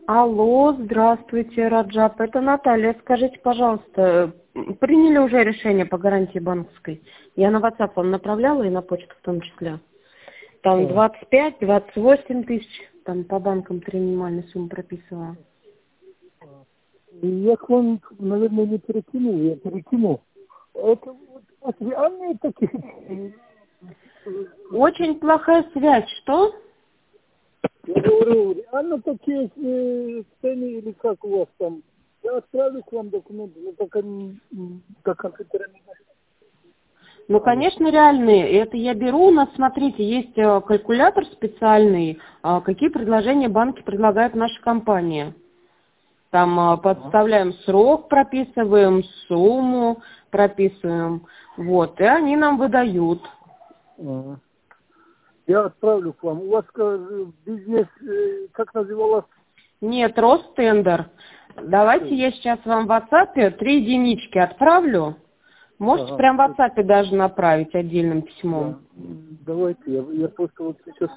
Алло, здравствуйте, Раджаб. Это Наталья. Скажите, пожалуйста, приняли уже решение по гарантии банковской? Я на WhatsApp вам направляла и на почту в том числе. Там 25-28 тысяч, там по банкам 3 минимальные суммы прописывала. Я к вам, наверное, не перекинул, я перекинул. Это вот реальные такие? Очень плохая связь, что? Я говорю, реально такие цены или как у вас там? Я отправлю к вам документы, но только до компьютера не знаю. Ну, конечно, реальные. Это я беру. У нас, смотрите, есть калькулятор специальный, какие предложения банки предлагают нашей компании. Там подставляем срок, прописываем сумму, прописываем. Вот, и они нам выдают. Я отправлю к вам. У вас бизнес, как называлось? Нет, Ростендер. Давайте я сейчас вам в WhatsApp 3 единички отправлю. Можете прям в WhatsApp даже направить отдельным письмом. Да. Давайте, я просто вот сейчас...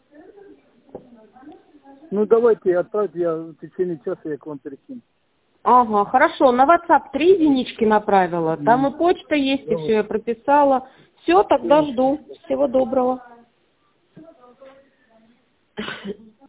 Ну, давайте, отправьте, я в течение часа я к вам перекину. Ага, хорошо. На WhatsApp 3 единички направила. Там и почта есть, и все я прописала. Все, тогда жду. Всего доброго.